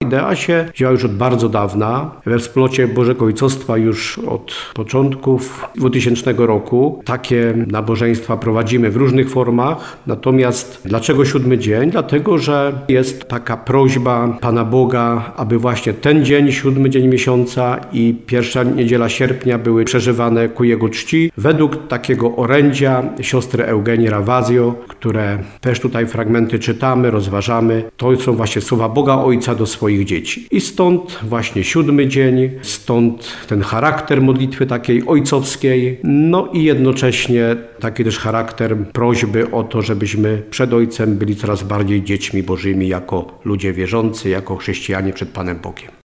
Idea się działa już od bardzo dawna. We wspólnocie Bożego Ojcostwa już od początków 2000 roku. Takie nabożeństwa prowadzimy w różnych formach. Natomiast dlaczego 7 dzień? Dlatego, że jest taka prośba Pana Boga, aby właśnie ten dzień, 7 dzień miesiąca i pierwsza niedziela sierpnia były przeżywane ku Jego czci według takiego orędzia siostry Eugenii Ravazio, które też tutaj fragmenty czytamy, rozważamy. To są właśnie słowa Boga Ojca do swoich dzieci. I stąd właśnie 7 dzień, stąd ten charakter modlitwy takiej ojcowskiej, no i jednocześnie taki też charakter prośby o to, żebyśmy przed Ojcem byli coraz bardziej dziećmi Bożymi jako ludzie wierzący, jako chrześcijanie przed Panem Bogiem.